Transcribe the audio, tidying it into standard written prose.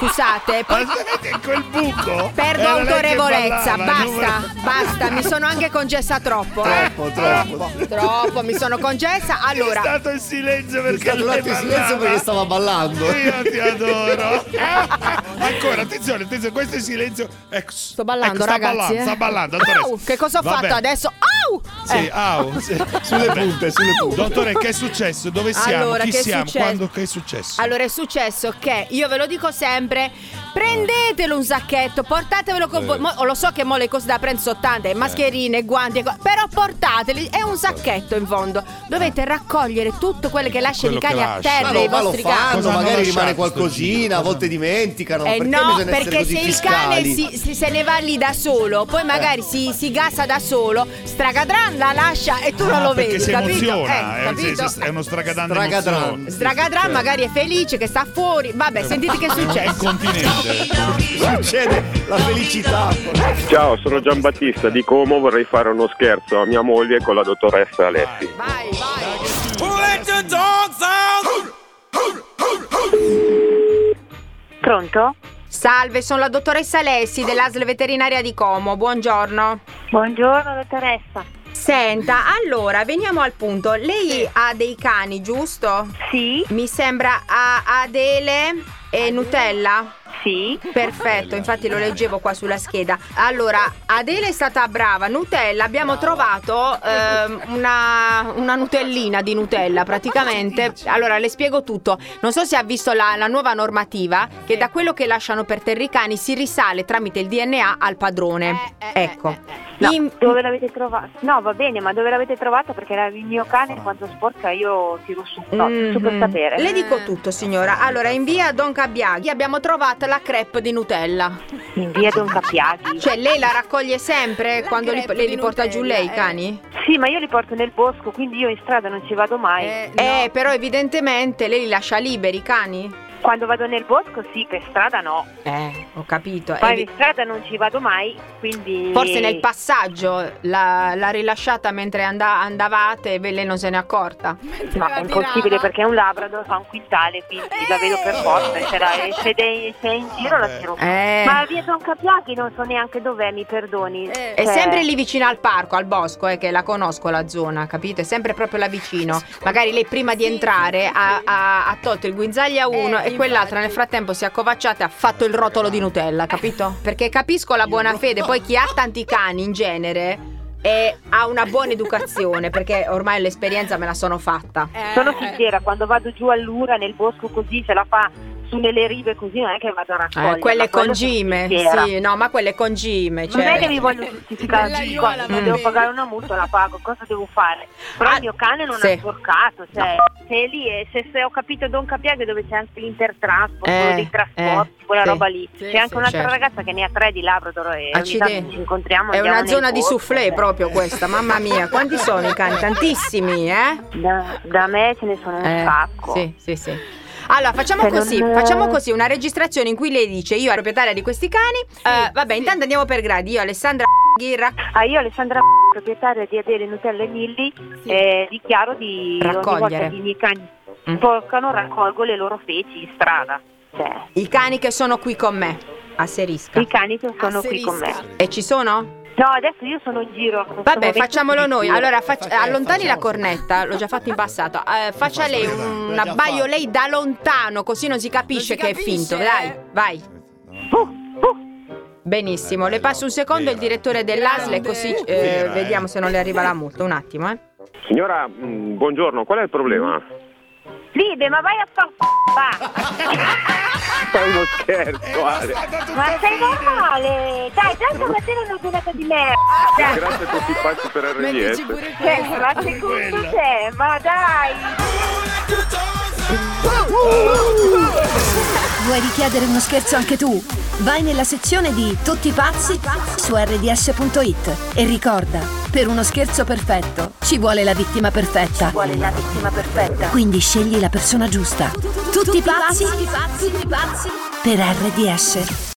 scusate. Poi... Aspetta, quel buco. Perdo autorevolezza, basta, mi sono anche congessa troppo. Troppo, mi sono congessa. Allora, è stato in silenzio perché stava ballando. Io ti adoro. Ancora, attenzione, questo è silenzio. Sto ballando, ragazzi. Sta ballando. Che cosa ho fatto adesso? Sì, sulle punte. Dottore, che è successo? Dove siamo? Allora, Chi che è siamo? successo? Quando? Che è successo? Allora, è successo che io ve lo dico sempre: prendetelo un sacchetto, portatevelo con voi. Lo so che mo le cose da prendere sono tante, mascherine, guanti, però portateli. È un sacchetto in fondo. Dovete raccogliere tutto quello che lasciano i cani a terra, i vostri cani. Magari rimane qualcosina, a volte dimenticano. No, perché se il cane se ne va lì da solo, poi magari si gasa da solo, Stragadran la lascia e tu non lo vedi, si capito? Emoziona, Capito? È uno Stragadran. Stragadran magari è felice che sta fuori. Vabbè, sentite che è successo. Incontinente. Succede la felicità. Ciao, sono Giambattista di Como, vorrei fare uno scherzo a mia moglie con la dottoressa Alessi. Vai. Pronto? Salve, sono la dottoressa Alessi dell'ASL veterinaria di Como. Buongiorno. Buongiorno dottoressa. Senta, allora, veniamo al punto. Lei ha dei cani, giusto? Sì. Mi sembra Adele e Nutella? Sì. Perfetto, infatti lo leggevo qua sulla scheda. Allora, Adele è stata brava. Nutella, abbiamo trovato una Nutellina di Nutella praticamente. Allora, le spiego tutto. Non so se ha visto la nuova normativa che da quello che lasciano per terra i cani si risale tramite il DNA al padrone. Ecco. No, dove l'avete trovata? No, va bene, ma dove l'avete trovata? Perché il mio cane quando sporca io tiro su. No, giusto per sapere. Le dico tutto, signora. Allora, in via Don Cabiaghi abbiamo trovato la crepe di Nutella. In via Don Cabiaghi? Cioè, lei la raccoglie sempre quando lei li porta giù lei i cani? Sì, ma io li porto nel bosco, quindi io in strada non ci vado mai. Però evidentemente lei li lascia liberi i cani? Quando vado nel bosco sì, per strada no. Ho capito. Poi in strada non ci vado mai, quindi... Forse nel passaggio l'ha rilasciata mentre andavate e lei non se n'è accorta. No, è impossibile perché è un Labrador, fa un quintale, quindi la vedo per forza. Se è in giro la tiro. Ma via Don Cabiaghi non so neanche dov'è, mi perdoni. È sempre lì vicino al parco, al bosco, che la conosco la zona, capito? È sempre proprio là vicino. Magari lei prima di entrare ha tolto il guinzaglio a uno e quell'altra nel frattempo si è accovacciata e ha fatto il rotolo di Nutella, capito? Perché capisco la buona fede, poi chi ha tanti cani in genere ha una buona educazione, perché ormai l'esperienza me la sono fatta. Sono sincera, quando vado giù all'Ura nel bosco così se la fa su nelle rive così, non è che vado a raccogliere. Quelle concime, sì, no, ma quelle concime. Non è che mi voglio giustificare, quando devo pagare una multa la pago, cosa devo fare? Però il mio cane non ha sporcato, cioè se è lì, se ho capito Don Cabiaghi dove c'è anche l'Intertrasport, quello dei trasporti, quella roba lì. C'è anche un'altra ragazza che ne ha 3 di Labrador e ogni tanto ci incontriamo. È una zona di soufflé proprio questa, mamma mia, quanti sono i cani? Tantissimi, Da me ce ne sono un sacco. Sì. Allora, facciamo così, una registrazione in cui lei dice: io, proprietaria di questi cani. Vabbè, intanto andiamo per gradi. Io, Alessandra io Alessandra, proprietaria di Adele, Nutella e Milli, dichiaro di raccogliere. Ogni volta che i miei cani sporcano, raccolgo le loro feci in strada. I cani che sono qui con me, asserisca. I cani che sono qui con me. E ci sono? No, adesso io sono in giro. Vabbè, facciamolo noi. Allora, allontani la cornetta, l'ho già fatto in passato. Faccia lei un abbaio lei da lontano, così non si capisce che è finto. Dai, vai. Benissimo, le passo un secondo il direttore dell'ASL, così vediamo se non le arriva la multa. Un attimo, Signora, buongiorno, qual è il problema? Libe, ma vai a va! È uno scherzo, Ale. Ma sei normale? Dai, tanto per te è una giornata di merda. Grazie a tutti i pazzi per RDS. Ma secondo te, ma dai! Vuoi richiedere uno scherzo anche tu? Vai nella sezione di Tutti pazzi su rds.it e ricorda, per uno scherzo perfetto ci vuole la vittima perfetta. Quindi scegli la persona giusta. Tutti pazzi per RDS.